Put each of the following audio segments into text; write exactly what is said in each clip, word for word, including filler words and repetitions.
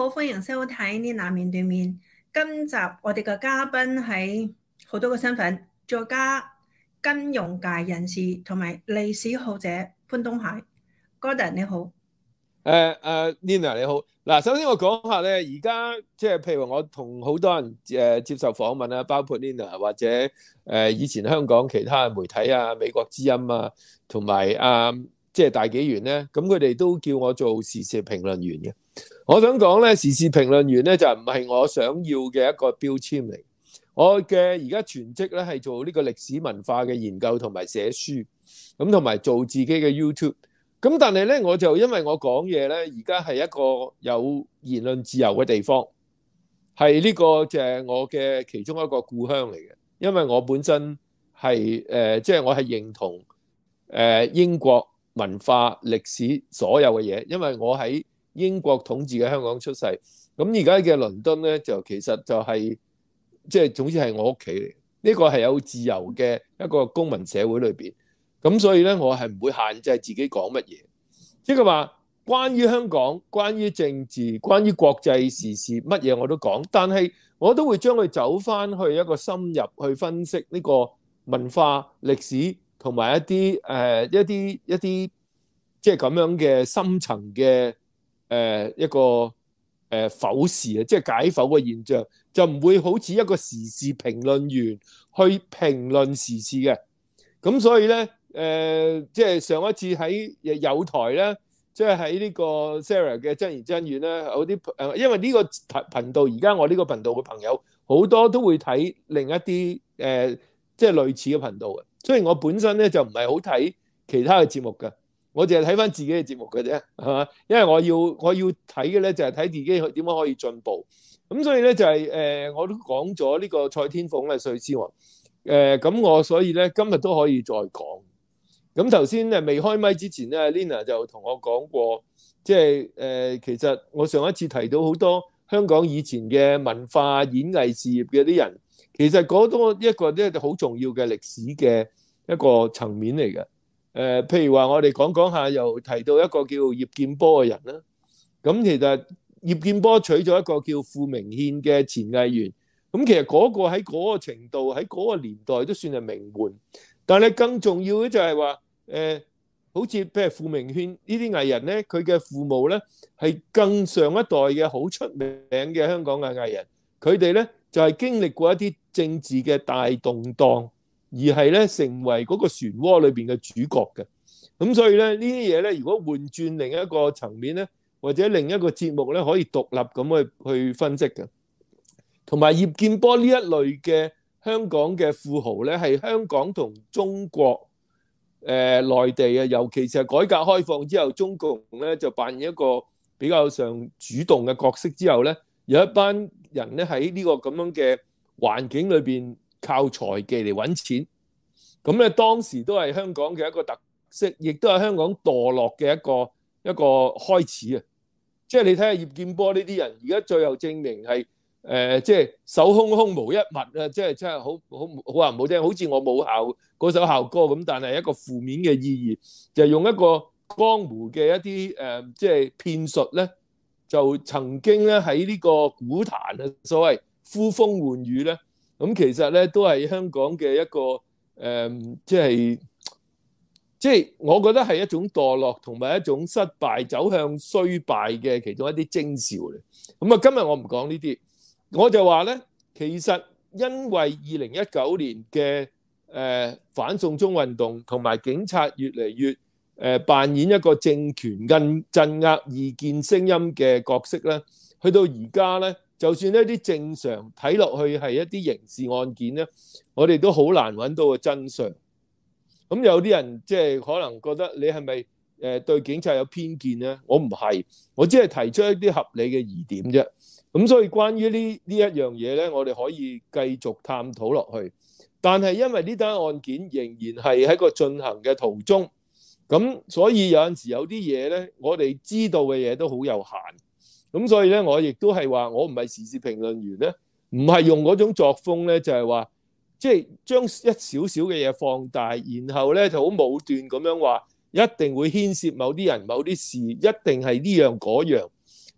歡迎收睇呢拿面對面。今集我哋嘅嘉賓係好多個身份，作家、金融界人士同埋歷史學者潘東海。Gordon 你好。 誒誒，Nina 你好。嗱，首先我講下咧，而家即係譬如話我同好多人誒接受訪問啦，包括 Nina 或者誒以前香港其他媒體啊、美國之音啊，同埋啊即係大紀元咧，咁佢哋都叫我做時事評論員嘅。我想講咧，時事評論員咧就唔係我想要嘅一個標籤嚟。我嘅而家全職咧係做呢個歷史文化嘅研究同埋寫書，咁同埋做自己嘅 YouTube。咁但係咧，我就因為我講嘢咧，而家係一個有言論自由嘅地方，係呢個就係我嘅其中一個故鄉嚟嘅。因為我本身係誒，即係我係認同誒英國文化歷史所有嘅嘢，因為我喺英國統治嘅香港出世。咁而家嘅倫敦咧，就其實就係即係總之係我屋企嚟。呢個係有自由嘅一個公民社會裏邊。咁所以咧，我係唔會限制自己講乜嘢，即係話關於香港、關於政治、關於國際時事乜嘢我都講，但係我都會將佢走翻去一個深入去分析呢個文化歷史同埋一啲誒、呃、一啲一啲即係咁樣嘅深層嘅誒、呃、一個誒、呃、剖視啊，即係解剖嘅現象，就唔會好似一個時事評論員去評論時事嘅。咁所以咧。誒、呃，即係上一次喺友台咧，即係喺呢個 Sarah 嘅真言真語咧，有啲誒，因為呢個頻道而家我呢個頻道嘅朋友好多都會睇另一啲誒、呃，即係類似嘅頻道嘅。雖然我本身咧就唔係好睇其他嘅節目嘅，我淨係睇翻自己嘅節目嘅啫，係嘛？因為我要我要睇嘅咧就係睇自己點樣可以進步。咁所以咧就係、是、誒、呃，我都講咗呢個蔡天鳳嘅碎屍案。誒，咁我所以咧今日都可以再講。咁頭先誒未開麥之前咧 ，Lina 就同我講過，即係誒其實我上一次提到好多香港以前嘅文化演藝事業嘅啲人，其實嗰多一個咧好重要嘅歷史嘅一個層面嚟嘅。誒、呃，譬如話我哋講講下，又提到一個叫葉劍波嘅人啦。咁其實葉劍波娶咗一個叫傅明憲嘅前藝員，咁其實嗰個喺嗰個程度喺嗰個年代都算係名門。但係更重要嘅就係話，誒、呃，好似譬如傅明憲呢啲藝人咧，佢嘅父母咧係更上一代嘅好出名嘅香港嘅藝人，佢哋咧就係、是、經歷過一啲政治嘅大動盪，而係咧成為嗰個漩渦裏邊嘅主角嘅。咁所以咧呢啲嘢咧，如果換轉另一個層面咧，或者另一個節目咧，可以獨立咁去去分析嘅。同埋葉劍波呢一類嘅。香港嘅富豪咧，係香港同中國誒、呃、內地啊，尤其是係改革開放之後，中共咧就扮演一個比較上主動嘅角色之後咧，有一班人咧喺呢個咁樣嘅環境裏邊靠財技嚟揾錢，咁咧當時都係香港嘅一個特色，亦都係香港墮落嘅一個一個開始啊！即係你睇下葉劍波呢啲人，而家最後證明係。誒、呃，即係手空空無一物啊！即係真係好好好話唔好聽，好似我母校嗰首校歌咁，但係一個負面嘅意義，就係、用一個江湖嘅一啲誒、呃，即係騙術咧，就曾經咧喺呢個古壇啊，所謂呼風喚雨咧，咁其實咧都係香港嘅一個誒、呃，即係即係我覺得係一種墮落同埋一種失敗走向衰敗嘅其中一啲徵兆嚟。咁啊，今日我唔講呢啲。我就話咧，其實因為二零一九年嘅誒、呃、反送中運動同埋警察越嚟越誒、呃、扮演一個政權跟鎮壓異見聲音嘅角色咧，去到而家咧，就算一啲正常睇落去係一啲刑事案件咧，我哋都好難揾到個真相。咁有啲人即係可能覺得你係咪誒對警察有偏見咧？我唔係，我只係提出一啲合理嘅疑點啫。咁所以關於呢呢一樣嘢咧，我哋可以繼續探討落去。但係因為呢單案件仍然係喺個進行嘅途中，咁所以有陣時有啲嘢咧，我哋知道嘅嘢都好有限。咁所以咧，我亦都係話，我唔係時事評論員咧，唔係用嗰種作風咧，就係話即係將一少少嘅嘢放大，然後咧就好武斷咁樣話，一定會牽涉某啲人、某啲事，一定係呢樣嗰樣。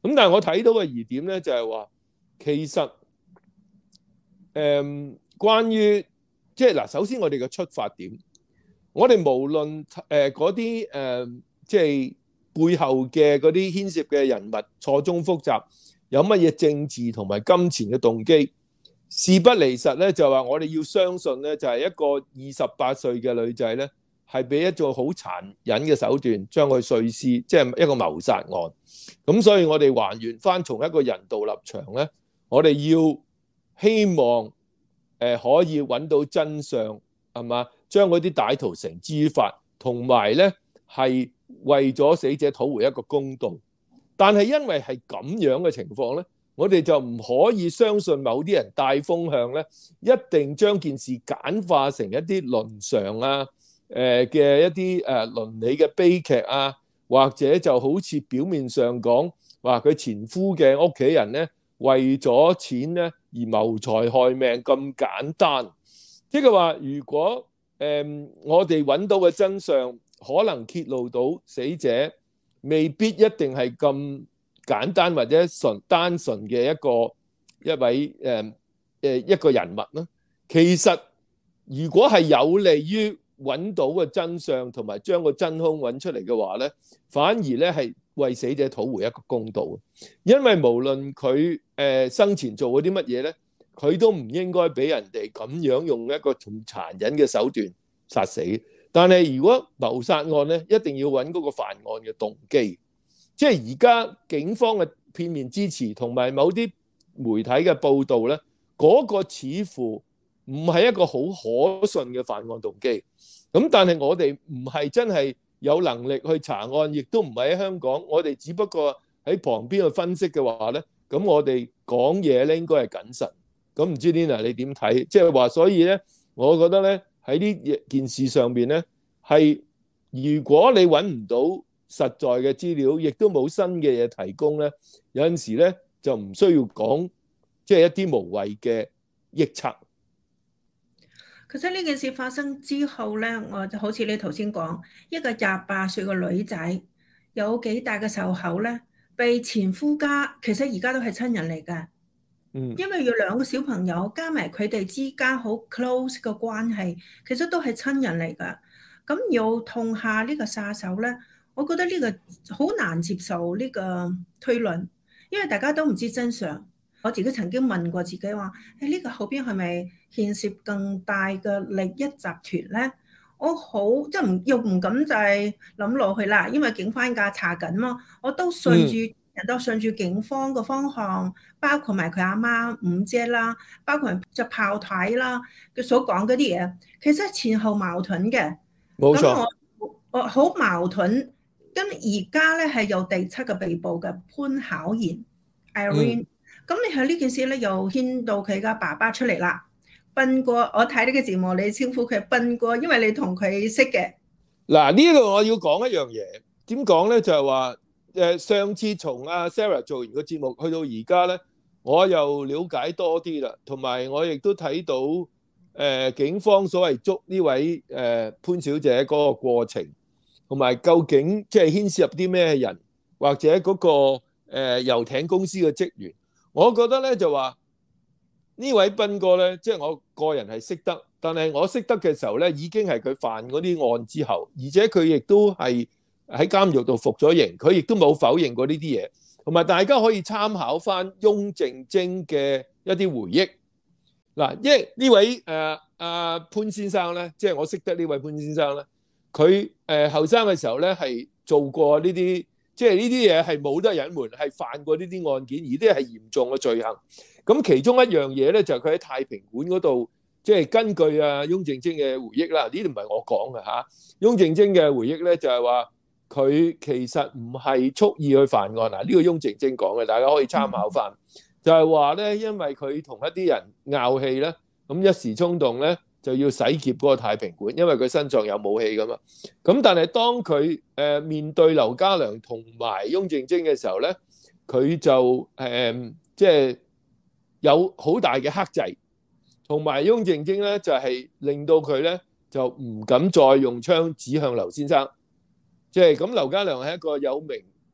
咁但係我睇到嘅疑點咧就係話，其實誒、呃、關於即係嗱，首先我哋嘅出發點，我哋無論誒嗰啲誒即係背後嘅嗰啲牽涉嘅人物錯綜複雜，有乜嘢政治同埋金錢嘅動機，事不離實咧，就話我哋要相信咧，就係一個二十八歲嘅女仔咧，係俾一種好殘忍嘅手段將佢碎屍，即係一個謀殺案。咁所以我哋還原翻從一個人道立場咧，我哋要希望誒可以揾到真相，係嘛？將嗰啲歹徒繩之於法，同埋咧係為咗死者討回一個公道。但係因為係咁樣嘅情況咧，我哋就唔可以相信某啲人帶風向咧，一定將件事簡化成一啲倫常啊、誒嘅一啲誒倫理嘅悲劇啊，或者就好似表面上講話佢前夫嘅屋企人咧為咗錢咧而謀財害命咁簡單。即係話，如果誒我哋揾到嘅真相可能揭露到死者未必一定係咁簡單或者純單純嘅一個一位誒誒一個人物啦。其實如果係有利於揾到個真相同埋將個真兇揾出嚟嘅話咧，反而咧係為死者討回一個公道。因為無論佢誒生前做過啲乜嘢咧，佢都唔應該俾人哋咁樣用一個咁殘忍嘅手段殺死。但係如果謀殺案咧，一定要揾嗰個犯案嘅動機。即係而家警方嘅片面之詞同埋某啲媒體嘅報導咧，嗰個似乎唔係一個好可信嘅犯案動機。咁但係我哋唔係真係有能力去查案，亦都唔係喺香港，我哋只不過喺旁邊去分析嘅話咧，咁我哋講嘢咧應該係謹慎。咁唔知 Nina 你點睇？即係話，所以咧，我覺得咧喺呢件事上邊咧，係如果你揾唔到實在嘅資料，亦都冇新嘅嘢提供咧，有陣時咧就唔需要講，即係一啲無謂嘅臆測。 其實呢件事發生之後咧，我就好似你頭先講，一個廿八歲嘅女仔有幾大嘅仇口咧，被前夫家，其實而家都係親人嚟㗎。 嗯， 因為要兩個小朋友加埋佢哋之間好 close 嘅關係，其實都係親人嚟㗎。咁要痛下呢個殺手咧，我覺得呢個好難接受呢個推論，因為大家都唔知真相。我自己曾經問過自己話：誒呢個後邊係咪牽涉更大嘅利益集團咧？我好即係唔又唔敢再諗落去啦，因為警方而家查緊嘛，我都順住。嗯人都順住警方嘅方向，包括埋佢阿媽五姐啦，包括隻炮台啦，佢所講嗰啲嘢，其實前後矛盾嘅。 冇錯。 咁我我好矛盾。咁而家咧係有第七個被捕嘅潘巧賢 Irene，咁你喺呢件事咧又牽到佢嘅爸爸出嚟啦。斌哥，我睇呢個節目，你稱呼佢係斌哥，因為你同佢識嘅。 嗱，呢度我要講一樣嘢，點講咧就係話。誒上次從阿 Sarah 做完個節目去到而家咧，我又了解多啲啦，同埋我亦都睇到誒、呃、警方所謂捉呢位誒、呃、潘小姐嗰個過程，同埋究竟即係牽涉入啲咩人，或者嗰、那個誒、呃、遊艇公司嘅職員，我覺得咧就話呢位斌哥咧，即、就、係、是、我個人係識得，但係我識得嘅時候咧，已經係佢犯嗰啲案之後，而且佢亦都係喺監獄度服咗刑，佢亦都冇否認過呢啲嘢，同埋大家可以參考翻翁靜晶嘅一啲回憶。嗱，因為呢位誒阿潘先生咧，即係我識得呢位潘先生咧，佢誒後生嘅時候咧係做過呢啲，即係呢啲嘢係冇得隱瞞，係犯過呢啲案件，而啲係嚴重嘅罪行。咁其中一樣嘢咧就係佢喺太平館嗰度，即係根據阿翁靜晶嘅回憶啦，呢啲唔係我講嘅嚇。翁靜晶嘅回憶咧就係話，佢其實唔係蓄意去犯案嗱，呢個翁靜晶講嘅，大家可以參考翻。就係話咧，因為佢同一啲人拗氣咧，咁一時衝動咧就要洗劫嗰個太平館，因為佢身上有武器噶嘛。咁但係當佢誒面對劉家良同埋翁靜晶嘅時候咧，佢就誒即係有好大嘅克制，同埋翁靜晶咧就係令到佢咧就唔敢再用槍指向劉先生。即係咁，劉家良係一個有名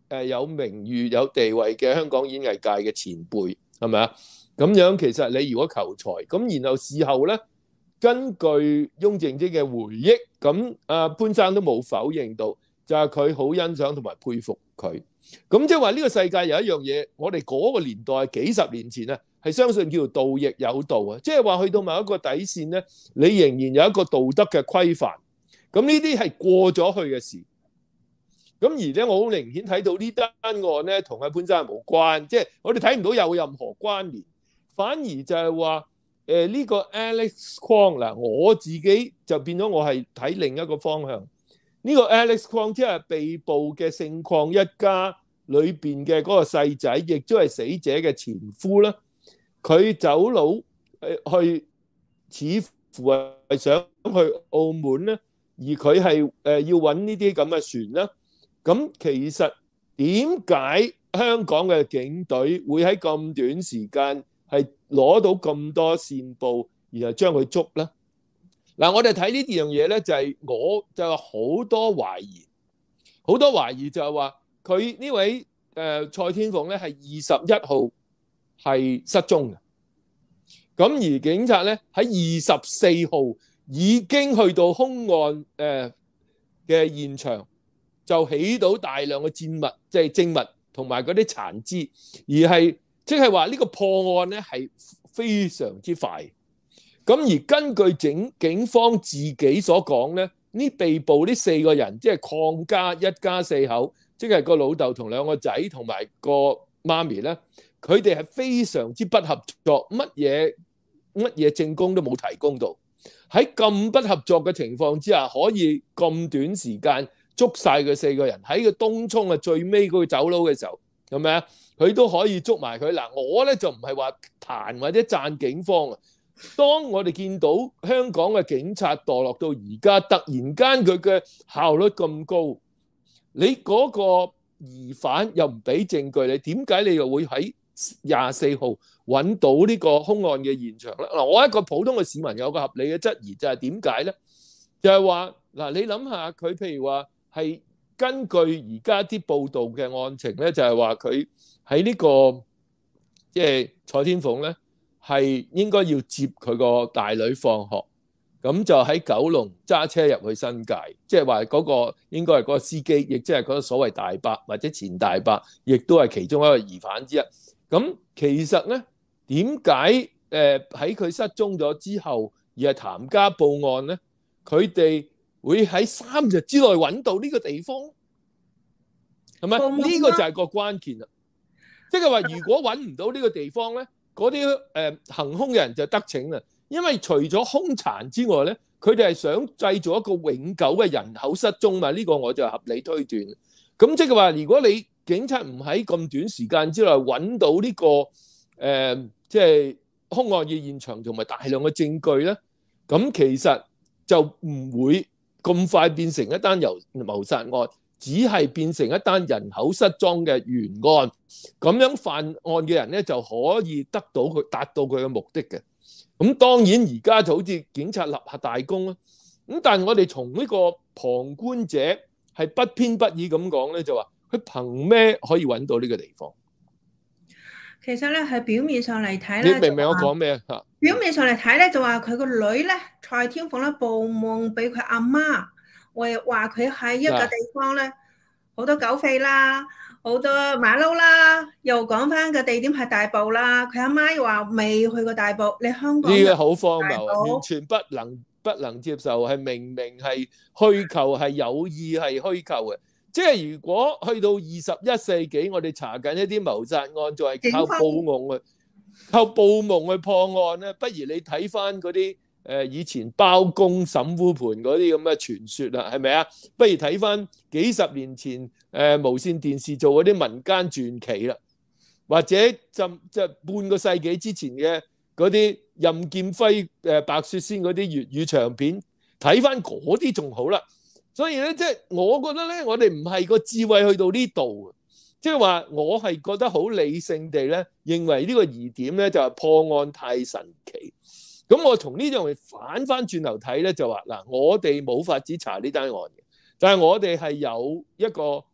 誒有名譽有地位嘅香港演藝界嘅前輩，係咪啊？咁樣其實你如果求財，咁然後事後咧，根據翁靜晶嘅回憶，咁阿潘生都冇否認到，就係佢好欣賞同埋佩服佢。咁即係話呢個世界有一樣嘢，我哋嗰個年代幾十年前啊，係相信叫做道亦有道啊，即係話去到某一個底線咧，你仍然有一個道德嘅規範。咁呢啲係過咗去嘅事。咁而咧，我好明顯睇到呢單案咧，同阿潘生係無關，即係我哋睇唔到有任何關聯，反而就係話誒呢個 Alex Kwong 嗱，我自己就變咗我係睇另一個方向。呢個 Alex Kwong 即係被捕嘅姓鄺一家裏邊嘅嗰個細仔，亦都係死者嘅前夫啦。佢走佬誒去，似乎係想去澳門咧，而佢係誒要揾呢啲咁嘅船啦。咁其實點解香港嘅警隊會喺咁短時間係攞到咁多線報，然後將佢捉咧？嗱，我哋睇呢樣嘢咧，就係我就有好多懷疑，好多懷疑就係話佢呢位誒蔡天鳳咧係二十一號係失蹤嘅，咁而警察咧喺二十四號已經去到兇案誒嘅現場。就起到大量嘅證物，即係證物同埋嗰啲殘肢，而係即係話呢個破案咧係非常之快。咁而根據警警方自己所講咧，呢被捕呢四個人，即係鄺家一家四口，即係個老豆同兩個仔同埋個媽咪咧，佢哋係非常之不合作，乜嘢乜嘢證供都冇提供到。喺咁不合作嘅情況之下，可以咁短時間捉晒佢四個人，喺個東涌啊最尾嗰個走佬嘅時候，係咪啊？佢都可以捉埋佢。嗱，我咧就唔係話彈或者讚警方啊。當我哋見到香港嘅警察墮落到而家，突然間佢嘅效率咁高，你嗰個疑犯又唔俾證據，你點解你又會喺廿四號揾到呢個兇案嘅現場咧？嗱，我一個普通嘅市民有個合理嘅質疑，就係點解咧？就係話嗱，你諗下佢譬如話。係根據而家啲報道嘅案情咧，就係話佢喺呢個即係蔡天鳳咧，係應該要接佢個大女放學，咁就喺九龍揸車入去新界，即係話嗰個應該係嗰個司機，亦即係嗰個所謂大伯或者前大伯，亦都係其中一個疑犯之一。咁其實咧，點解誒喺佢失蹤咗之後，而係譚家報案咧？佢哋會喺三日之內揾到呢個地方，係咪？呢個就係個關鍵啦。即係話，如果揾唔到呢個地方咧，嗰啲誒行兇嘅人就得逞啦。因為除咗兇殘之外咧，佢哋係想製造一個永久嘅人口失蹤嘛。呢個我就合理推斷。咁即係話，如果你警察唔喺咁短時間之內揾到呢個誒，即係兇案嘅現場同埋大量嘅證據咧，咁其實就唔會咁快變成一單由謀殺案，只係變成一單人口失蹤嘅懸案。咁樣犯案嘅人咧就可以得到佢達到佢嘅目的嘅。咁當然而家就好似警察立下大功啦。咁但係我哋從呢個旁觀者係不偏不倚咁講咧，就話佢憑咩可以揾到呢個地方？ 其實咧係表面上嚟睇咧， 你明唔明我講咩啊？ 表面上嚟睇咧就話佢個女咧蔡天鳳咧報夢俾佢阿媽，為話佢喺一個地方咧好多狗吠啦，好多馬騮啦，又講翻個地點係大埔啦。佢阿媽又話未去過大埔，你香港呢個好荒謬，完全不能不能接受，係明明係虛構，係有意係虛構嘅。即係如果去到二十一世紀，我哋查緊一啲謀殺案，就係靠報夢去，靠報夢去破案咧，不如你睇翻嗰啲誒以前包公審烏盤嗰啲咁嘅傳說啦，係咪啊？不如睇翻幾十年前誒、呃、無線電視做嗰啲民間傳奇啦，或者就就半個世紀之前嘅嗰啲任劍輝誒白雪仙嗰啲粵語長片，睇翻嗰啲仲好啦。所以咧，即係我覺得咧，我哋唔係個智慧去到呢度，即係話我係覺得好理性地咧，認為呢個疑點咧就係破案太神奇。咁我從呢樣嘢反翻轉頭睇咧，就話嗱，我哋冇法子查呢單案嘅，但係我哋係有一個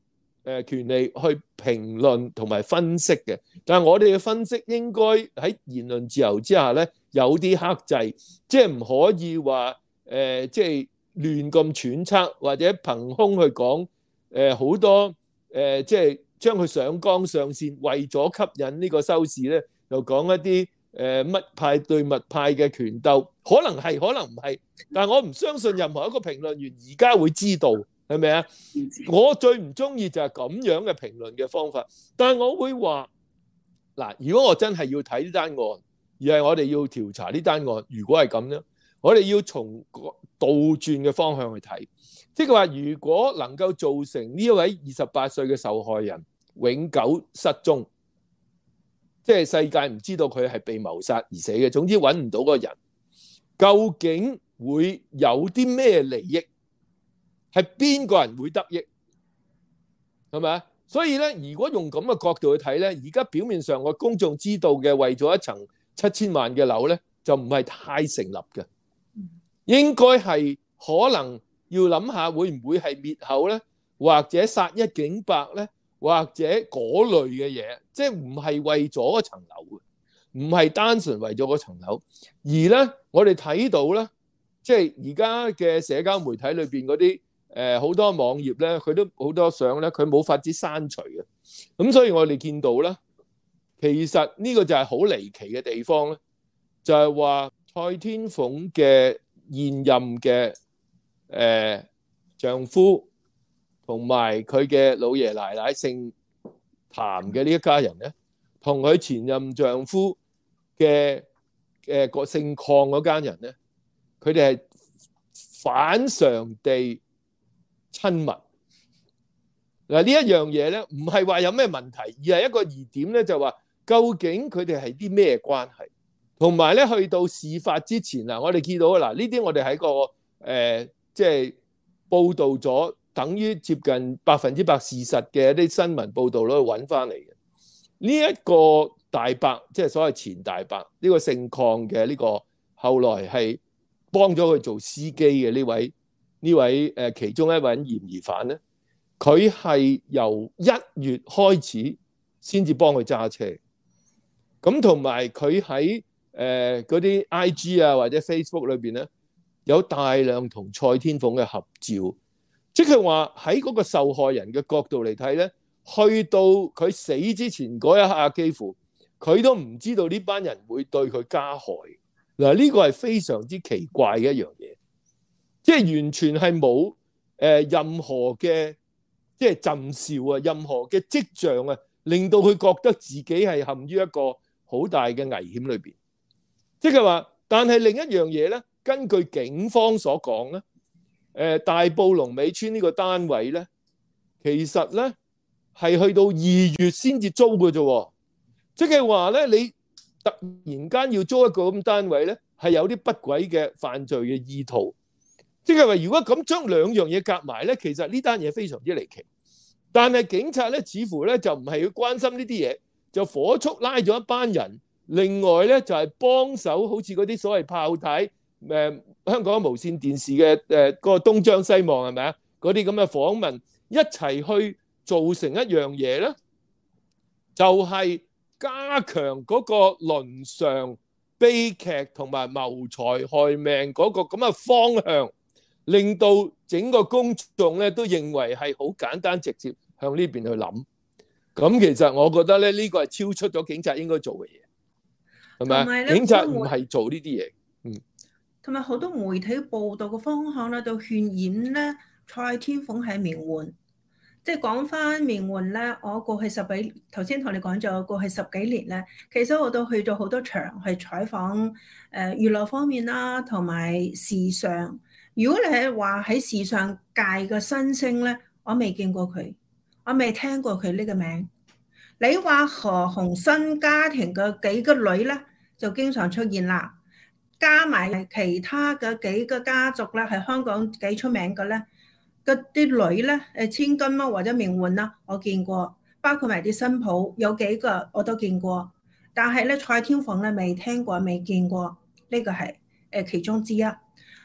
誒權利去評論同埋分析嘅。但係我哋嘅分析應該喺言論自由之下咧，有啲克制，即係唔可以話誒即係亂咁揣測，或者憑空去講誒好多誒即係將佢上綱上線，為咗吸引呢個收視咧，又講一啲誒乜派對乜派嘅權鬥，可能係可能唔係，但係我唔相信任何一個評論員而家會知道。係咪啊？我最唔中意就係咁樣嘅評論嘅方法，但係我會話嗱，如果我真係要睇呢單案，而係我哋要調查呢單案，如果係咁樣，我哋要從倒轉嘅方向去睇，即係話如果能夠造成呢一位二十八歲嘅受害人永久失蹤，即係世界唔知道佢係被謀殺而死嘅，總之揾唔到個人，究竟會有啲咩利益？係邊個人會得益？係咪啊？所以咧，如果用咁嘅角度去睇咧，而家表面上個公眾知道嘅為咗一層七千萬嘅樓咧，就唔係太成立嘅。應該係可能要諗下，會唔會係滅口咧，或者殺一儆百咧，或者嗰類嘅嘢，即係唔係為咗嗰層樓嘅，唔係單純為咗嗰層樓。而咧，我哋睇到咧，即係而家嘅社交媒體裏邊嗰啲。誒好多網頁咧，佢都好多相咧，佢冇法子刪除嘅。咁所以我哋見到咧，其實呢個就係好離奇嘅地方咧，就係話蔡天鳳嘅現任嘅誒丈夫同埋佢嘅老爺奶奶姓譚嘅呢一家人咧，同佢前任丈夫嘅誒個姓鄺嗰家人咧，佢哋係反常地親密。嗱，呢一樣嘢咧，唔係話有咩問題，而係一個疑點咧，就話究竟佢哋係啲咩關係？同埋咧，去到事發之前啊，我哋見到嗱，呢啲我哋喺個誒即係報導咗，等於接近百分之百事實嘅一啲新聞報導攞去揾翻嚟嘅。呢一個大伯，即係所謂前大伯，呢個姓鄺嘅呢個，後來係幫咗佢做司機嘅呢位。呢位誒其中一位嫌疑犯咧，佢係由一月開始先至幫佢揸車，咁同埋佢喺誒嗰啲 I G 啊或者 Facebook 裏邊咧，有大量同蔡天鳳嘅合照，即係話喺嗰個受害人嘅角度嚟睇咧，去到佢死之前嗰一刻，幾乎佢都唔知道呢班人會對佢加害。嗱，呢個係非常之奇怪嘅一樣嘢。即係完全係冇誒任何嘅即係徵兆啊，任何嘅跡象啊，令到佢覺得自己係陷於一個好大嘅危險裏邊。即係話，但係另一樣嘢咧，根據警方所講咧，誒大埔龍尾村呢個單位咧，其實咧係去到二月先至租嘅啫。即係話咧，你突然間要租一個咁單位咧，係有啲不軌嘅犯罪嘅意圖。即係話，如果咁將兩樣嘢夾埋咧，其實呢單嘢非常之離奇。但係警察咧，似乎咧就唔係要關心呢啲嘢，就火速拉咗一班人。另外咧就係幫手，好似嗰啲所謂炮台，誒、呃、香港無線電視嘅誒嗰個東張西望係咪啊？嗰啲咁嘅訪問一齊去做成一樣嘢咧，就係、是、加強嗰個倫常悲劇同埋謀財害命嗰個咁嘅方向。令到整個公眾咧都認為係好簡單直接向呢邊去諗，咁其實我覺得咧呢個係超出咗警察應該做嘅嘢，係咪啊？警察唔係做呢啲嘢，嗯。 同埋好多媒體報導嘅方向咧，就渲染咧蔡天鳳係名媛，即係講翻名媛咧。我過去十幾頭先同你講咗，過去十幾年咧，其實我都去咗好多場去採訪誒娛樂方面啦，同埋時尚。如果你係話喺時尚界嘅新星咧，我未見過佢，我未聽過佢呢個名。你話何鴻燊家庭嘅幾個女咧，就經常出現啦，加埋其他嘅幾個家族咧，係香港幾出名嘅咧，嗰啲女咧，誒千金啊或者名媛啦，我見過，包括埋啲新抱，有幾個我都見過。但係咧蔡天鳳咧未聽過，未見過，呢個係誒其中之一。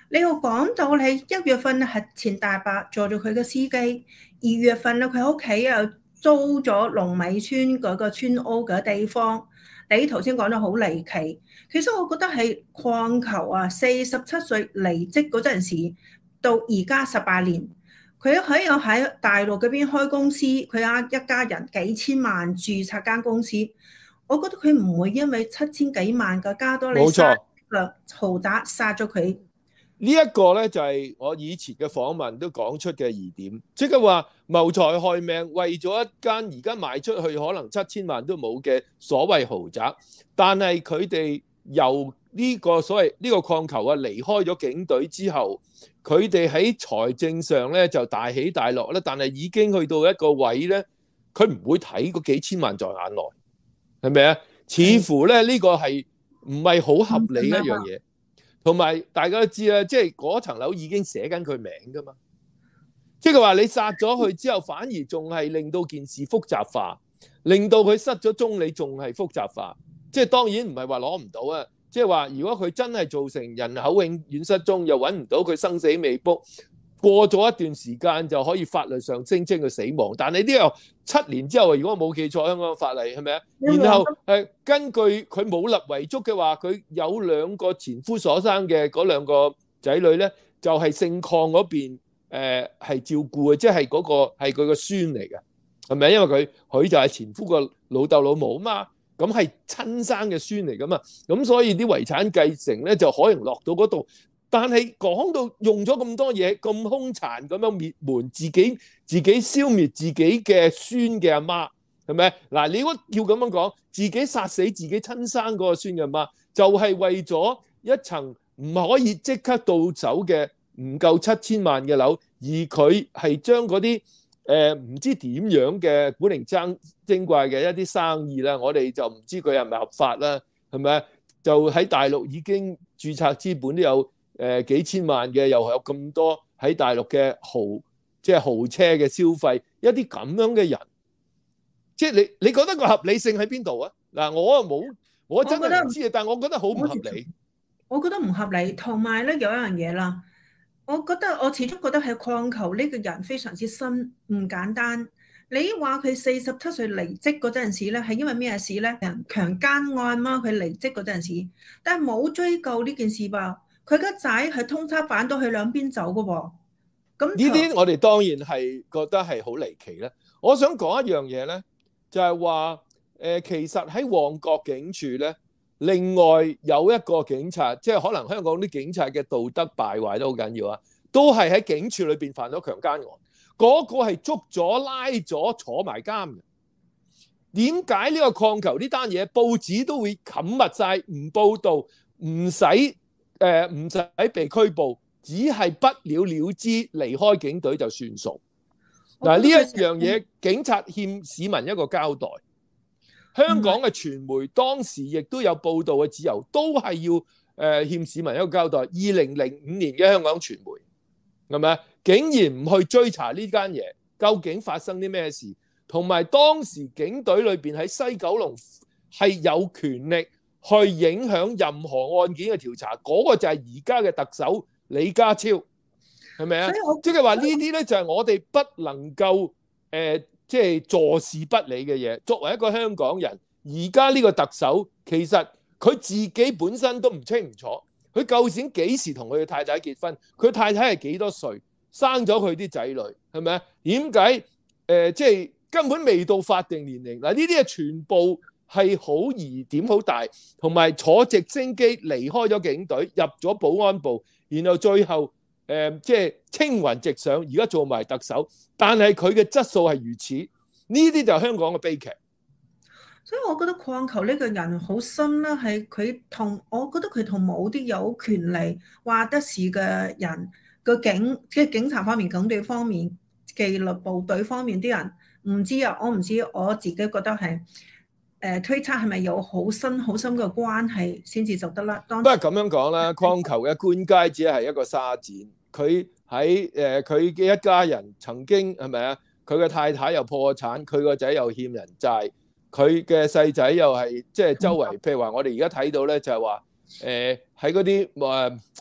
你又講到你一月份係錢大伯做咗佢嘅司機，二月份咧佢屋企又租咗龍尾村嗰個村屋嘅地方。你頭先講得好離奇，其實我覺得係礦球啊，四十七歲離職嗰陣時到而家十八年，佢喺有喺大陸嗰邊開公司，佢啊一家人幾千萬註冊間公司，我覺得佢唔會因為七千幾萬嘅加多利山嘅豪宅殺咗佢。 呢一個咧就係我以前嘅訪問都講出嘅疑點，即係話謀財害命，為咗一間而家賣出去可能七千萬都冇嘅所謂豪宅，但係佢哋由呢個所謂呢個礦球啊離開咗警隊之後，佢哋喺財政上咧就大起大落咧，但係已經去到一個位咧，佢唔會睇嗰幾千萬在眼內，係咪啊？似乎咧呢個係唔係好合理一樣嘢。同埋大家都知啦，即係嗰層樓已經寫緊佢名噶嘛，即係話你殺咗佢之後，反而仲係令到件事複雜化，令到佢失咗蹤，你仲係複雜化。即係當然唔係話攞唔到啊，即係話如果佢真係造成人口永遠失蹤，又揾唔到佢生死未卜，過咗一段時間就可以法律上聲稱佢死亡。但係呢個七年之後，如果我冇記錯香港法例係咪啊？然後誒根據佢冇立遺囑嘅話，佢有兩個前夫所生嘅嗰兩個仔女咧，就係姓鄺嗰邊誒係照顧嘅，即係嗰個係佢個孫嚟嘅，係咪？因為佢佢就係前夫個老豆老母啊嘛，咁係親生嘅孫嚟噶嘛，咁所以啲遺產繼承咧就可能落到嗰度。但係講到用咗咁多嘢，咁兇殘咁樣滅門，自己自己消滅自己嘅孫嘅阿媽，係咪？嗱，你如果要咁樣講，自己殺死自己親生嗰個孫嘅阿媽，就係為咗一層唔可以即刻到手嘅唔夠七千萬嘅樓，而佢係將嗰啲誒唔知點樣嘅古靈精怪嘅一啲生意啦，我哋就唔知佢係咪合法啦，係咪？就喺大陸已經註冊資本都有。誒幾千萬嘅，又有咁多喺大陸嘅豪，即係豪車嘅消費，一啲咁樣嘅人，即係你，你覺得個合理性喺邊度啊？嗱，我啊冇，我真係唔知啊，但係我覺得好唔合理。 我覺得唔合理，同埋咧有一樣嘢啦，我覺得我始終覺得係礦球呢個人非常之新，唔簡單。你話佢四十七歲離職嗰陣時咧，係因為咩事咧？人強姦案嘛，佢離職嗰陣時，但係冇追究呢件事吧？佢個仔係通緝犯都去兩邊走嘅喎，咁呢啲我哋當然係覺得係好離奇啦。我想講一樣嘢咧，就係話誒，其實喺旺角警署咧，另外有一個警察，即係可能香港啲警察嘅道德敗壞都好緊要啊，都係喺警署裏邊犯咗強姦案，嗰個係捉咗拉咗坐埋監嘅。點解呢個礦球呢單嘢報紙都會冚密晒，唔報導，唔使？誒唔使被拘捕，只係不了了之離開警隊就算數。嗱，呢一樣嘢，警察欠市民一個交代。香港嘅傳媒當時亦都有報導嘅自由，都係要誒欠市民一個交代。二零零五年嘅香港傳媒係咪？竟然唔去追查呢間嘢，究竟發生啲咩事？同埋當時警隊裏邊喺西九龍係有權力去影響任何案件嘅調查，嗰、那個就係而家嘅特首李家超，係咪啊？即係話呢啲咧就係我哋不能夠誒，即係坐視不理嘅嘢。作為一個香港人，而家呢個特首其實佢自己本身都唔清唔楚，佢究竟幾時同佢嘅太太結婚？佢太太係幾多歲？生咗佢啲仔女係咪啊？點解誒？即係根本未到法定年齡嗱，呢啲係全部。係好疑點好大，同埋坐直升機離開咗警隊，入咗保安部，然後最後誒即係青雲直上，而家做埋特首，但係佢嘅質素係如此，呢啲就係香港嘅悲劇。 所以我覺得礦球呢個人好深啦，係佢同我覺得佢同某啲有權利話得事嘅人個警，即係警察方面、警隊方面、紀律部隊方面啲人，唔知啊，我唔知，我自己覺得係。誒推測係咪有好深好深嘅關係先至就得啦？不過咁樣講啦，礦球嘅官階只係一個沙展，佢喺誒佢嘅一家人曾經係咪啊？佢嘅太太又破產，佢個仔又欠人債，佢嘅細仔又係即係周圍，譬如話我哋而家睇到咧就係話誒喺嗰啲誒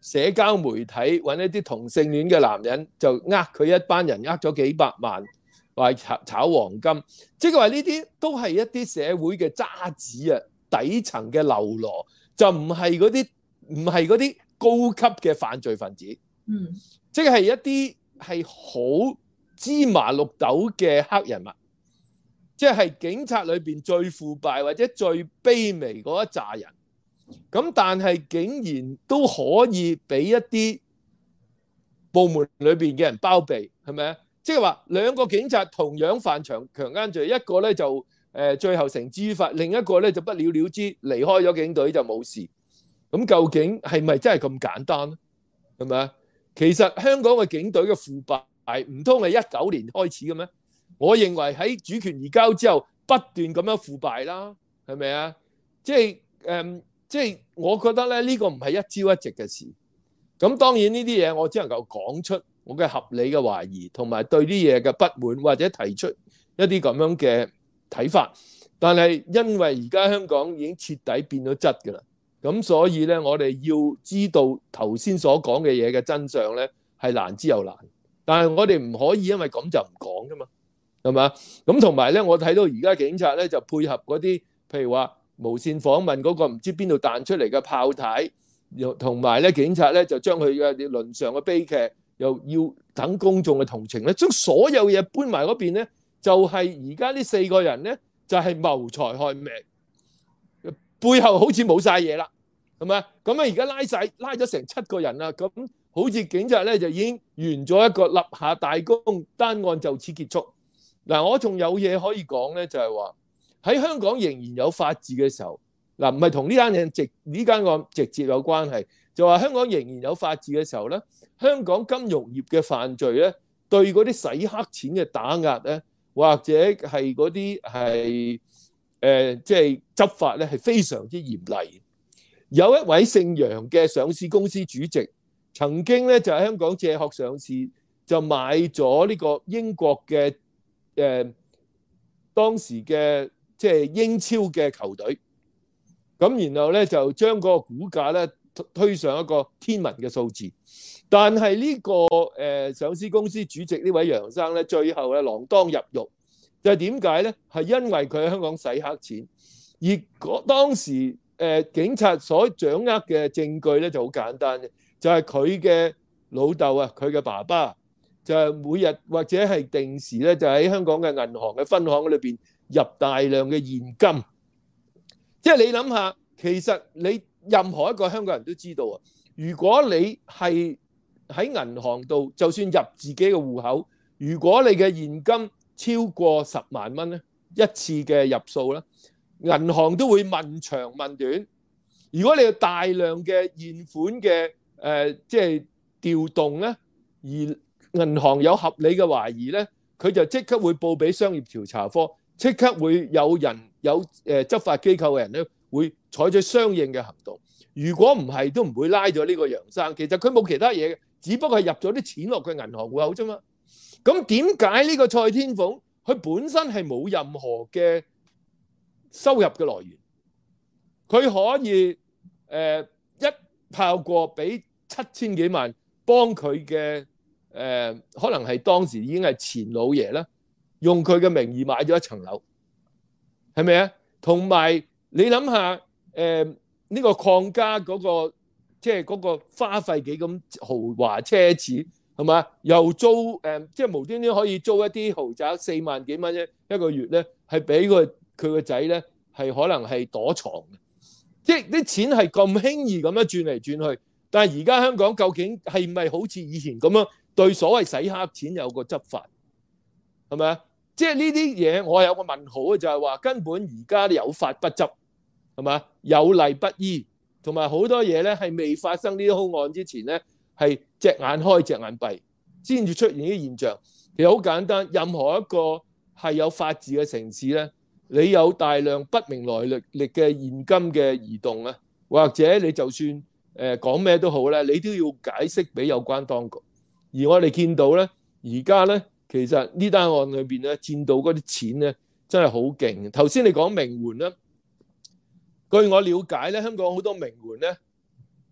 社交媒體揾一啲同性戀嘅男人，就呃佢一班人，呃咗幾百萬，話炒炒黃金，即係話呢啲都係一啲社會嘅渣子啊，底層嘅流羅，就唔係嗰啲唔係嗰啲高級嘅犯罪分子， 嗯， 即係一啲係好芝麻綠豆嘅黑人物，即係警察裏邊最腐敗或者最卑微嗰一紮人。咁但係竟然都可以俾一啲部門裏邊嘅人包庇，係咪啊？即係話兩個警察同樣犯強強姦罪，一個咧就誒最後繩之於法，另一個咧就不了了之離開咗警隊就冇事。咁究竟係咪真係咁簡單咧？係咪啊？其實香港嘅警隊嘅腐敗唔通係一九年開始嘅咩？我認為喺主權移交之後不斷咁樣腐敗啦，係咪啊？即係誒。即係我覺得咧，呢個唔係一朝一夕嘅事。咁當然呢啲嘢我只能夠講出我嘅合理嘅懷疑，同埋對啲嘢嘅不滿，或者提出一啲咁樣嘅睇法。但係因為而家香港已經徹底變咗質㗎啦，咁所以咧我哋要知道頭先所講嘅嘢嘅真相咧係難之又難。但係我哋唔可以因為咁就唔講㗎嘛，係嘛？咁同埋咧，我睇到而家警察咧就配合嗰啲，譬如話無線訪問嗰個唔知邊度彈出嚟嘅炮彈，又同埋咧警察咧就將佢嘅倫常嘅悲劇，又要等公眾嘅同情咧，將所有嘢搬埋嗰邊咧，就係而家呢四個人咧就係謀財害命，背後好似冇晒嘢啦，係咪？咁啊而家拉晒拉咗成七個人啦，咁好似警察咧就已經完咗一個立下大功，單案就此結束。嗱，我仲有嘢可以講咧，就係話，喺香港仍然有法治嘅時候，嗱唔係同呢單嘢直呢間案直接有關係，就話香港仍然有法治嘅時候咧，香港金融業嘅犯罪咧，對嗰啲洗黑錢嘅打壓咧，或者係嗰啲係誒即係執法咧，係非常之嚴厲。有一位姓楊嘅上市公司主席，曾經咧就喺香港借殼上市，就買咗呢個英國嘅誒、呃、當時嘅即係英超嘅球隊，咁然後咧就將嗰個股價咧推上一個天文嘅數字。但係呢個誒上市公司主席呢位楊生咧，最後咧鋃鐺入獄，就係點解咧？係因為佢喺香港洗黑錢，而嗰當時誒警察所掌握嘅證據咧就好簡單嘅，就係佢嘅老豆啊，佢嘅爸爸就係每日或者係定時咧，就喺香港嘅銀行嘅分行裏邊入大量嘅現金。即係你諗下，其實你任何一個香港人都知道啊，如果你係喺銀行度，就算入自己嘅戶口，如果你嘅現金超過十萬蚊咧，一次嘅入數咧，銀行都會問長問短。如果你有大量嘅現款嘅誒，即係調動咧，而銀行有合理嘅懷疑咧，佢就即刻會報俾商業調查科，即刻會有人有誒執法機構嘅人咧，會採取相應嘅行動。如果唔係，都唔會拉咗呢個楊生。其實佢冇其他嘢嘅，只不過係入咗啲錢落佢銀行戶口啫嘛。咁點解呢個蔡天鳳佢本身係冇任何嘅收入嘅來源？佢可以誒、呃、一炮過俾七千幾萬幫佢嘅誒，可能係當時已經係前老爺啦，用佢嘅名義買咗一層樓，係咪啊？同埋你諗下誒。呃呢個鄺家嗰個即係嗰個花費幾咁豪華奢侈係嘛？又租誒，即係無端端可以租一啲豪宅四萬幾蚊一一個月咧，係俾佢佢個仔咧係可能係躲藏嘅，即係啲錢係咁輕易咁樣轉嚟轉去。但係而家香港究竟係咪好似以前咁樣對所謂洗黑錢有個執法係咪啊？即係呢啲嘢我有個問號嘅，就係話根本而家有法不執。係嘛？有例不依，同埋好多嘢咧係未發生呢啲兇案之前咧，係隻眼開隻眼閉先至出現呢啲現象。其實好簡單，任何一個係有法治嘅城市咧，你有大量不明來歷嘅現金嘅移動啊，或者你就算誒講咩都好咧，你都要解釋俾有關當局。而我哋見到咧，而家咧其實呢單案裏邊咧，佔到嗰啲錢咧真係好勁。頭先你講名媛啦。據我了解咧，香港好多名媛咧，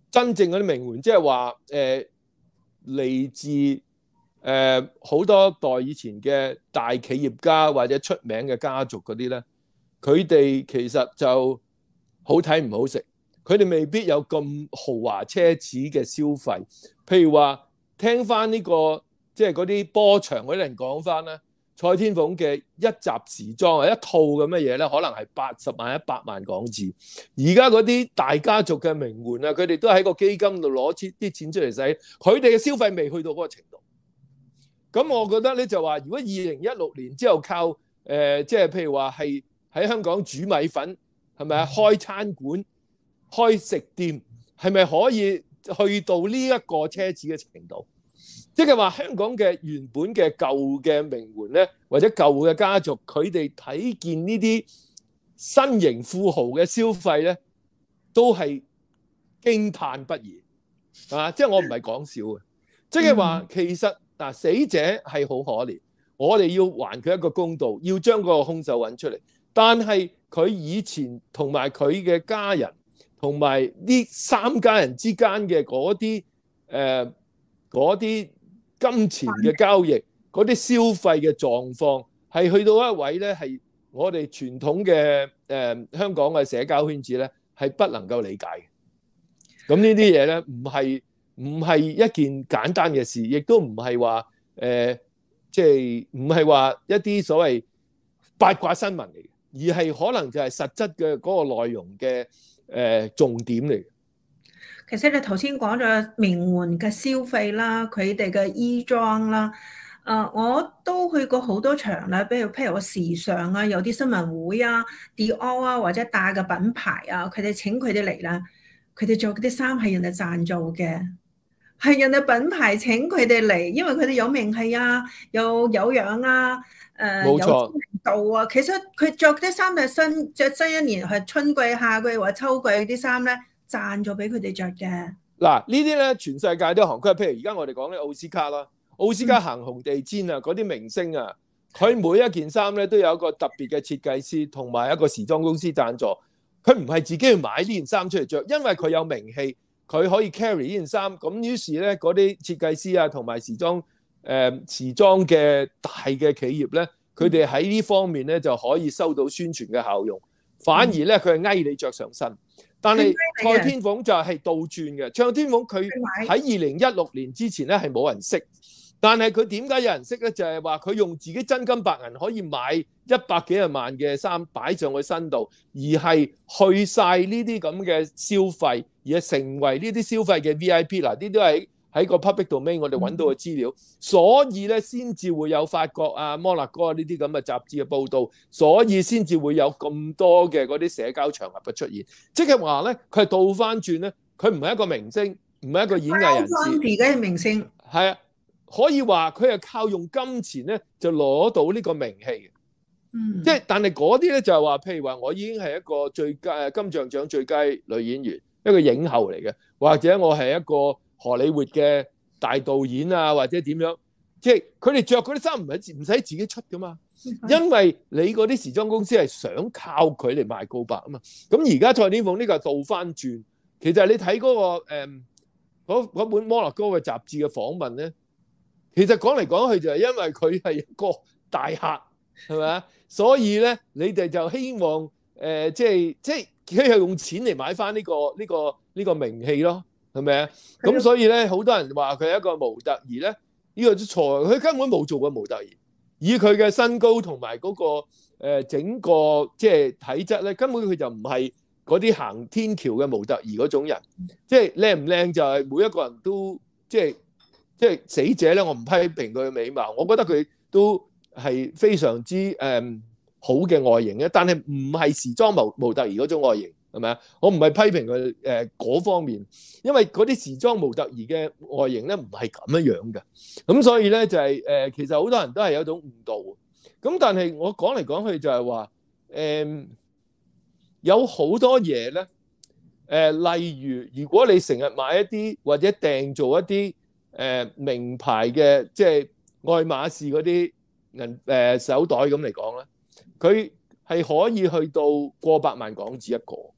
真正嗰啲名媛，即係話誒嚟自誒好、呃、多代以前嘅大企業家或者出名嘅家族嗰啲咧，佢哋其實就好睇唔好食，佢哋未必有咁豪華奢侈嘅消費。譬如話聽翻呢、這個即係嗰啲波場嗰啲人講翻咧，蔡天鳳嘅一集時裝啊，一套咁嘅嘢咧，可能係八十萬、一百萬港紙。而家嗰啲大家族嘅名媛啊，佢哋都喺個基金度攞啲錢出嚟使，佢哋嘅消費未去到嗰個程度。咁我覺得咧就話，如果二零一六年之後靠誒、呃，即係譬如話係喺香港煮米粉，係咪啊？開餐館、開食店，係咪可以去到呢一個奢侈嘅程度？即係話香港嘅原本嘅舊嘅名媛咧，或者舊嘅家族，佢哋睇見呢啲新型富豪嘅消費咧，都係驚歎不已啊！即係我唔係講笑嘅，即係話其實嗱，死者係好可憐，我哋要還佢一個公道，要將嗰個兇手揾出嚟。但係佢以前同埋佢嘅家人，同埋呢三家人之間嘅嗰啲誒嗰啲金錢嘅交易，嗰啲消費嘅狀況，係去到一位咧，係我哋傳統嘅誒、呃、香港嘅社交圈子咧，係不能夠理解嘅。咁呢啲嘢咧，唔係唔係一件簡單嘅事，亦都唔係話誒，即係唔係話一啲所謂八卦新聞嚟嘅，而係可能就係實質嘅嗰個內容嘅誒、呃、重點嚟嘅。 其實你頭先講咗名媛嘅消費啦，佢哋嘅衣裝啦，誒、呃，我都去過好多場啦，比如譬如我時尚啊，有啲新聞會啊，Dior 啊，或者大嘅品牌啊，佢哋請佢哋嚟啦，佢哋做嗰啲衫係人哋贊助嘅，係人哋品牌請佢哋嚟，因為佢哋有名氣啊，有有樣啊，誒、呃， 冇錯， 有知名度啊。其實佢着啲衫係新着新一年係春季、夏季或者秋季啲衫咧，賺咗俾佢哋着嘅。 嗱，呢啲咧全世界都行，佢譬如而家我哋講咧奧斯卡啦，奧斯卡行紅地氈啊，嗰啲明星啊，佢每一件衫咧都有一個特別嘅設計師同埋一個時裝公司贊助，佢唔係自己去買呢件衫出嚟着，因為佢有名氣，佢可以 carry 呢件衫，咁於是咧嗰啲設計師啊同埋時裝誒、呃、時裝嘅大嘅企業咧，佢哋喺呢方面咧就可以收到宣傳嘅效用，反而咧佢係翳你着上身。但係蔡天鳳就係倒轉嘅，蔡天鳳佢喺二零一六年之前咧係冇人識，但係佢點解有人識咧？就係話佢用自己真金白銀可以買一百幾十萬嘅衫擺上佢身度，而係去晒呢啲咁嘅消費，而係成為呢啲消費嘅 V I P。嗱，呢啲都係喺個 public domain 我哋揾到嘅資料，所以咧先至會有法國啊、摩納哥呢啲咁嘅雜誌嘅報導，所以先至會有咁多嘅嗰啲社交場合嘅出現。即係話咧，佢係倒翻轉咧，佢唔係一個明星，唔係一個演藝人士， 自己係明星， 係啊，可以話佢係靠用金錢咧就攞到呢個名氣嘅。嗯，即係但係嗰啲咧就係話，譬如話我已經係一個最佳金像獎最佳女演員，一個影后嚟嘅，或者我係一個荷里活嘅大導演啊，或者點樣，即係佢哋着嗰啲衫唔係唔使自己出噶嘛，因為你嗰啲時裝公司係想靠佢嚟賣告白啊嘛。咁而家蔡天鳳呢個倒翻轉，其實你睇嗰、嗰個誒嗰、嗯、本摩納哥嘅雜誌嘅訪問咧，其實講嚟講去就係因為佢係一個大客，係咪啊？所以咧，你哋就希望誒、呃，即係即係佢係用錢嚟買翻呢、呢個呢、呢個呢、呢個名氣咯。係咪啊？咁所以咧，好多人話佢係一個模特兒咧，呢、這個都錯。佢根本冇做過模特兒，以佢嘅身高同埋嗰個、呃、整個即係體質咧，根本佢就唔係嗰啲行天橋嘅模特兒嗰種人。即係靚唔靚就係每一個人都即係即係死者咧。我唔批評佢嘅美貌，我覺得佢都係非常之誒、嗯、好嘅外形嘅，但係唔係時裝模模特兒嗰種外形。係咪啊？我唔係批評佢誒嗰方面，因為嗰啲時裝模特兒嘅外形咧唔係咁樣樣嘅，咁所以咧就係、是、誒、呃，其實好多人都係有一種誤導。咁但係我講嚟講去就係話誒，有好多嘢咧誒，例如如果你成日買一啲或者訂做一啲誒、呃、名牌嘅，即係愛馬仕嗰啲銀誒手袋咁嚟講咧，佢係可以去到過百萬港紙一個。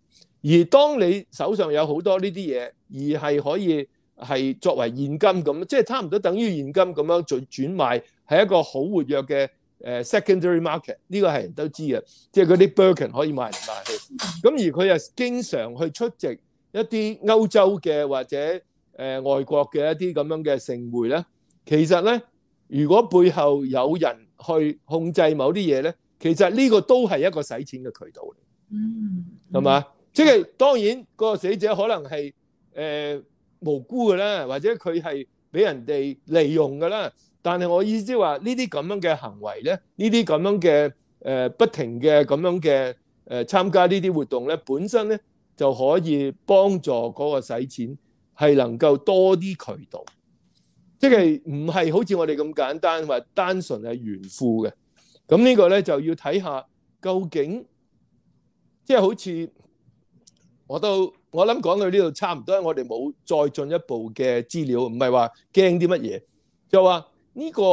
而當你手上有好多呢啲嘢，而係可以係作為現金咁，即係差唔多等於現金咁樣轉轉賣，係一個好活躍嘅誒 secondary market。呢個係人都知嘅，即係嗰啲 Birkin 可以賣嚟賣去。咁而佢又經常去出席一啲歐洲嘅或者誒、呃、外國嘅一啲咁樣嘅盛會咧。其實咧，如果背後有人去控制某啲嘢咧，其實呢個都係一個使錢嘅渠道嚟。 嗯， 係嘛？即係當然個死者可能係誒、呃、無辜嘅啦，或者佢係俾人哋利用嘅啦。但係我意思話呢啲咁樣嘅行為咧，呢啲咁樣嘅誒、呃、不停嘅咁樣嘅誒、呃、參加呢啲活動咧，本身咧就可以幫助嗰個使錢係能夠多啲渠道，即係唔係好似我哋咁簡單話單純係炫富嘅。咁呢個咧就要睇下究竟。即係好似我都我諗講到呢度差唔多，我哋冇再進一步嘅資料，唔係話驚啲乜嘢，就話呢個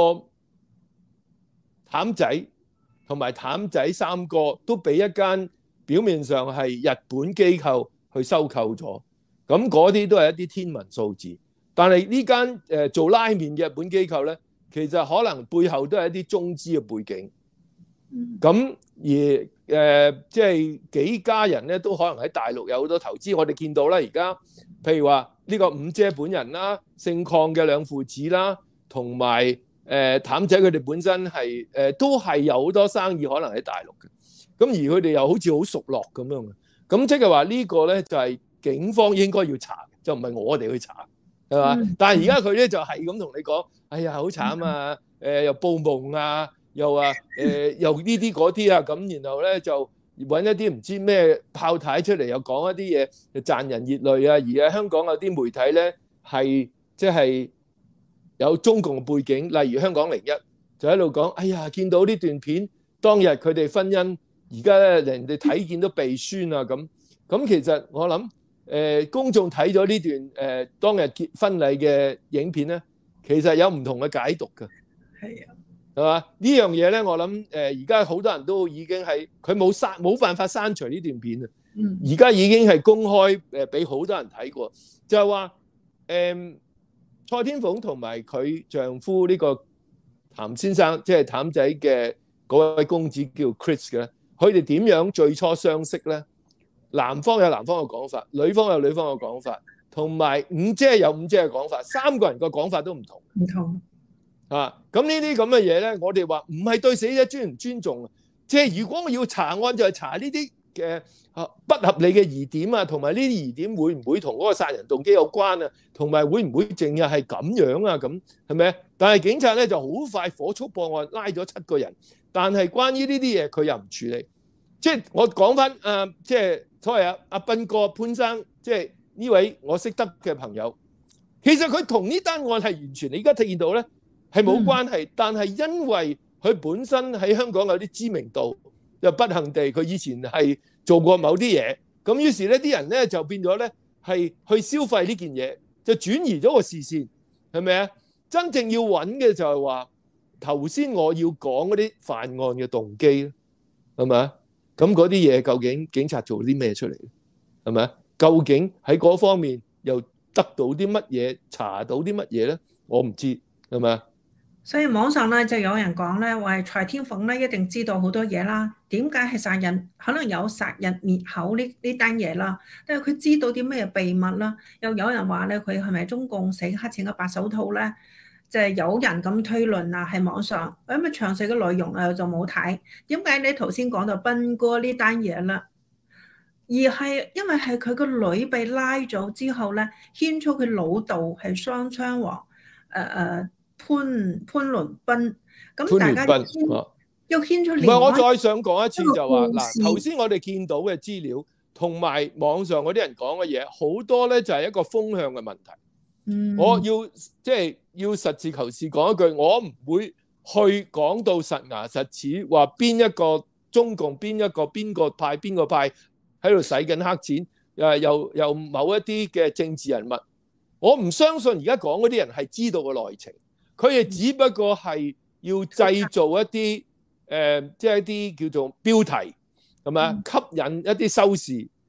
譚仔同埋譚仔三哥都俾一間表面上係日本機構去收購咗，咁嗰啲都係一啲天文數字。但係呢間誒做拉麵嘅日本機構咧，其實可能背後都係一啲中資嘅背景。咁而誒、呃，即係幾家人咧，都可能喺大陸有好多投資。我哋見到啦，而家譬如話呢個五姐本人啦、姓鄺嘅兩父子啦，同埋誒譚仔佢哋本身係誒、呃、都係有好多生意可能喺大陸嘅。咁而佢哋又好似好熟絡咁樣嘅。咁即係話呢個咧就係、是、警方應該要查，就唔係我哋去查，係嘛？嗯、但係而家佢咧就係咁同你講，哎呀好慘啊！誒、呃、又報夢啊！又話誒、呃，又呢啲嗰啲啊，咁然後咧就揾一啲唔知咩炮太出嚟，又講一啲嘢，就賺人熱淚啊！而家香港有啲媒體咧係即係有中共背景，例如香港零一就喺度講，哎呀，見到呢段片，當日佢哋婚姻，而家咧人哋睇見都鼻酸啊咁。咁其實我諗誒、呃，公眾睇咗呢段誒、呃、當日結婚禮嘅影片咧，其實有唔同嘅解讀㗎。 係啊。 係嘛？呢樣嘢咧，我諗誒而家好多人都已經係佢冇刪冇辦法刪除呢段片啊！而家已經係公開誒俾好多人睇過，就係話誒蔡天鳳同埋佢丈夫呢個譚先生，即係譚仔嘅嗰位公子叫 Chris 嘅咧，佢哋點樣最初相識咧？男方有男方嘅講法，女方有女方嘅講法，同埋五姐有五姐嘅講法，三個人個講法都唔同。 唔同。 啊，咁呢啲咁嘅嘢咧，我哋話唔係對死者尊唔尊重啊！即係如果我要查案，就係查呢啲嘅不合理嘅疑點啊，同埋呢啲疑點會唔會同嗰個殺人動機有關啊？同埋會唔會淨係係咁樣啊？咁係咪？但係警察咧就好快火速報案，拉咗七個人。但係關於呢啲嘢，佢又唔處理。即係我講翻誒，即係所謂阿阿斌哥潘生，即係呢位我識得嘅朋友，其實佢同呢單案係完全，你而家睇見到咧。係冇關係，嗯、但係因為佢本身喺香港有啲知名度，又不幸地佢以前係做過某啲嘢，咁於是咧啲人咧就變咗咧係去消費呢件嘢，就轉移咗個視線，係咪啊？真正要揾嘅就係話頭先我要講嗰啲犯案嘅動機，係咪啊？咁嗰啲嘢究竟警察做啲咩出嚟？係咪啊？究竟喺嗰方面又得到啲乜嘢，查到啲乜嘢咧？我唔知，係咪啊？ 所以網上咧就有人講咧，話蔡天鳳咧一定知道好多嘢啦。點解係殺人？可能有殺人滅口呢呢單嘢啦。但係佢知道啲咩秘密啦？又有人話咧，佢係咪中共洗黑錢嘅白手套咧？就係有人咁推論啊，喺網上。咁啊詳細嘅內容啊就冇睇。點解你頭先講到斌哥呢單嘢啦？而係因為係佢個女被拉咗之後咧，牽出佢老豆係雙槍王，誒、呃、誒。潘潘倫斌，咁大家又牽出嚟。唔係， 我再想講一次就話嗱，頭先我哋見到嘅資料同埋網上嗰啲人講嘅嘢，好多咧就係一個風向嘅問題。嗯、我要即係、就是、要實事求是講一句，我唔會去講到實牙實齒，話邊一個中共邊一個邊個派邊個派喺度使緊黑錢，誒又又某一啲嘅政治人物，我唔相信而家講嗰啲人係知道嘅內情。佢哋只不過係要製造一啲誒、呃，即係一啲叫做標題，係咪啊？吸引一啲收視，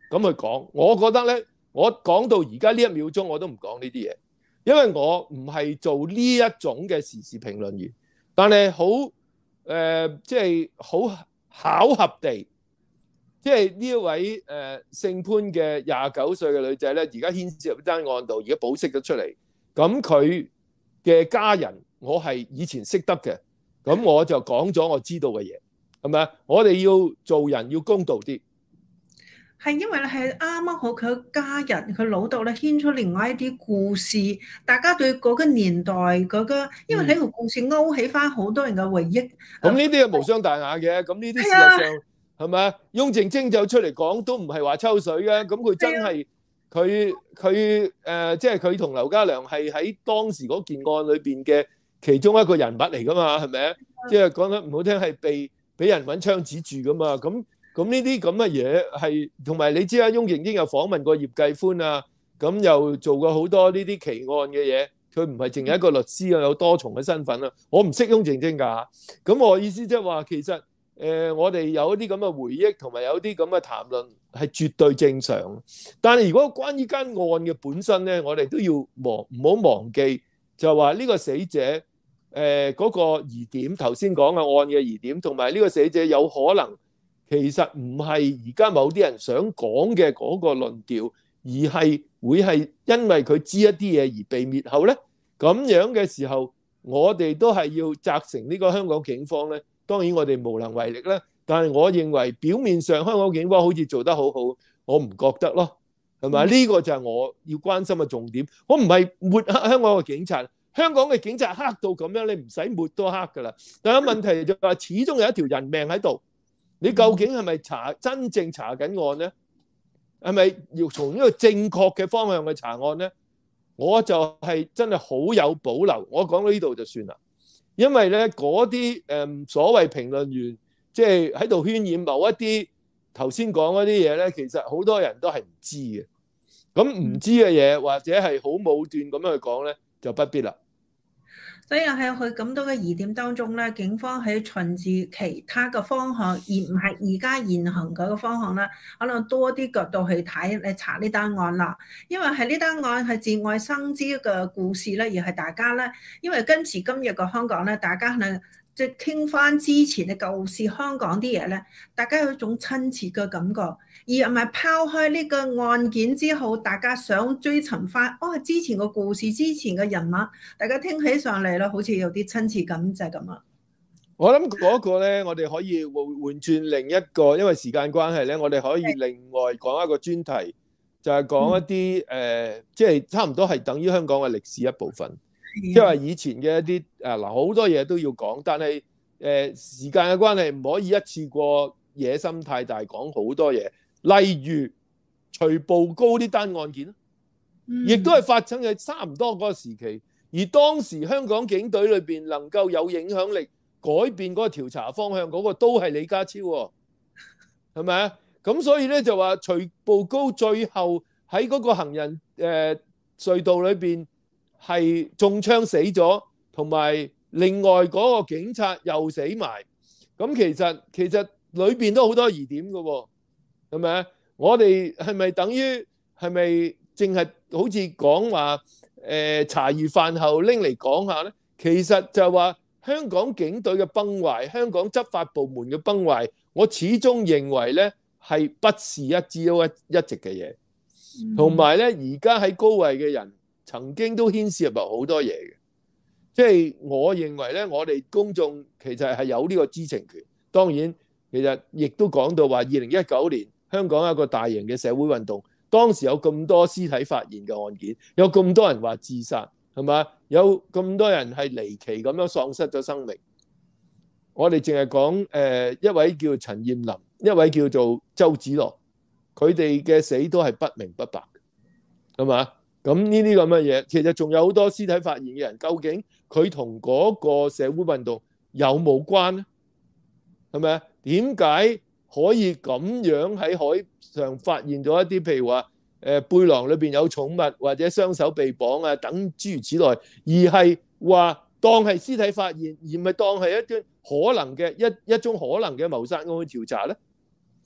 咁去講。我覺得咧，我講到而家呢一秒鐘我都唔講呢啲嘢，因為我唔係做呢一種嘅時事評論員，但係好誒，即係好巧合地，即係呢一位誒、呃、姓潘嘅廿九歲嘅女仔咧，而家牽涉入單案度，而家保釋咗出嚟。咁佢嘅家人，我係以前識得嘅，咁我就講咗我知道嘅嘢，係咪啊？我哋要做人要公道啲。 係因為咧係啱啱好佢家人佢老豆咧牽出另外一啲故事，大家對嗰個年代嗰個，因為呢個故事勾起翻好多人嘅回憶。 咁呢啲係無傷大雅嘅，咁呢啲事實上係咪啊？翁靜晶就出嚟講都唔係話抽水嘅，咁佢真係佢佢誒，即係佢同劉家良係喺當時嗰件案裏邊嘅其中一個人物嚟噶嘛，係咪啊？即係講得唔好聽係被俾人揾槍指住噶嘛，咁。咁呢啲咁嘅嘢係，同埋你知啊，翁靜晶有訪問過葉繼歡啊，咁又做過好多呢啲奇案嘅嘢，佢唔係淨係一個律師啊，有多重嘅身份啊。我唔識翁靜晶㗎，咁我意思即係話，其實誒、呃、我哋有一啲咁嘅回憶，同埋有啲咁嘅談論係絕對正常。但係如果關於間案嘅本身咧，我哋都要忘唔好忘記，就係話呢個死者誒嗰、呃嗰個疑點，頭先講嘅案嘅疑點，同埋呢個死者有可能。其實唔係而家某啲人想講嘅嗰個論調，而係會係因為佢知一啲嘢而被滅後呢。咁樣嘅時候，我哋都係要責成呢個香港警方呢。當然我哋無能為力啦，但係我認為表面上香港警方好似做得好好，我唔覺得咯，係咪？呢個就係我要關心嘅重點。我唔係抹黑香港嘅警察，香港嘅警察黑到咁樣，你唔使抹都黑㗎啦。但係問題就係始終有一條人命喺度。你究竟係咪查真正查緊案呢？係咪要從呢個正確嘅方向去查案呢？我就係真係好有保留。我講到呢度就算啦，因為呢嗰啲誒所謂評論員，即係喺度渲染某一啲頭先講嗰啲嘢呢，其實好多人都係唔知嘅。咁唔知嘅嘢或者係好武斷咁樣去講呢，就不必啦。 所以喺佢咁多嘅疑點當中咧，警方喺循住其他嘅方向，而唔係而家現行嗰個方向咧，可能多啲角度去睇嚟查呢單案啦。因為係呢單案係節外生枝嘅故事咧，而係大家咧，因為今時今日嘅香港咧，大家可能即係傾翻之前嘅舊時香港啲嘢咧，大家有一種親切嘅感覺。而唔係拋開呢個案件之後，大家想追尋翻哦之前個故事、之前嘅人物，大家聽起上嚟咧，好似有啲親切感就係咁啊！ 我諗嗰個咧，我哋可以換換轉另一個，因為時間關係咧，我哋可以另外講一個專題，就係講一啲誒，即係差唔多係等於香港嘅歷史一部分，即係話以前嘅一啲誒嗱，好多嘢都要講，但係誒時間嘅關係，唔可以一次過野心太大講好多嘢。例如徐步高呢單案件，亦都係發生喺差唔多嗰個時期，而當時香港警隊裏邊能夠有影響力改變嗰個調查方向嗰個都係李家超喎，係咪啊？咁所以咧就話徐步高最後喺嗰個行人誒隧道裏邊係中槍死咗，同埋另外嗰個警察又死埋，咁其實其實裏邊都好多疑點㗎喎。係咪啊？我哋係咪等於係咪淨係好似講話誒茶餘飯後拎嚟講下呢？其實就係話香港警隊嘅崩壞，香港執法部門嘅崩壞，我始終認為呢係不是一朝一一夕嘅嘢。同埋呢，而家喺高位嘅人曾經都牽涉入好多嘢嘅，即係我認為呢，我哋公眾其實係有呢個知情權。當然，其實亦都講到話二零一九年。香港有一個大型嘅社會運動，當時有咁多屍體發現嘅案件，有咁多人話自殺，係嘛？有咁多人係離奇咁樣喪失咗生命。我哋淨係講誒一位叫陳彥霖，一位叫做周梓樂，佢哋嘅死都係不明不白，係嘛？咁呢啲咁嘅嘢，其實仲有好多屍體發現嘅人，究竟佢同嗰個社會運動有冇關呢？係咪啊？點解可以咁樣喺海上發現咗一啲，譬如話誒背囊裏邊有寵物或者雙手被綁啊等諸如此類，而係話當係屍體發現，而唔係當係一啲可能嘅一一宗可能嘅謀殺案去調查呢？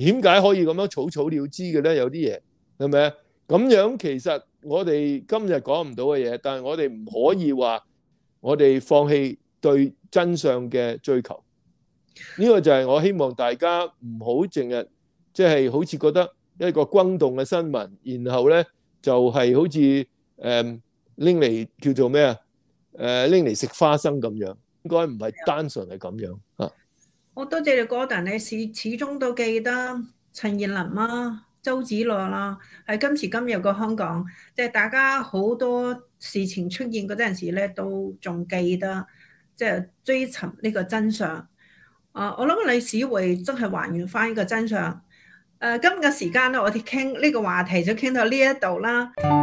點解可以咁樣草草了之嘅咧？有啲嘢係咪啊？咁樣其實我哋今日講唔到嘅嘢，但係我哋唔可以話我哋放棄對真相嘅追求。呢個就係我希望大家唔好淨係即係好似覺得一個轟動嘅新聞，然後咧就係好似誒拎嚟叫做咩啊？誒拎嚟食花生咁樣，應該唔係單純係咁樣啊。 我多謝你Gordon，你始始終都記得陳彥霖啦、周梓樂啦，喺今時今日嘅香港，即係大家好多事情出現嗰陣時咧，都仲記得，即係追尋呢個真相。啊，我諗歷史會真係還原翻呢個真相。誒，今日嘅時間咧，我哋傾呢個話題就傾到呢一度啦。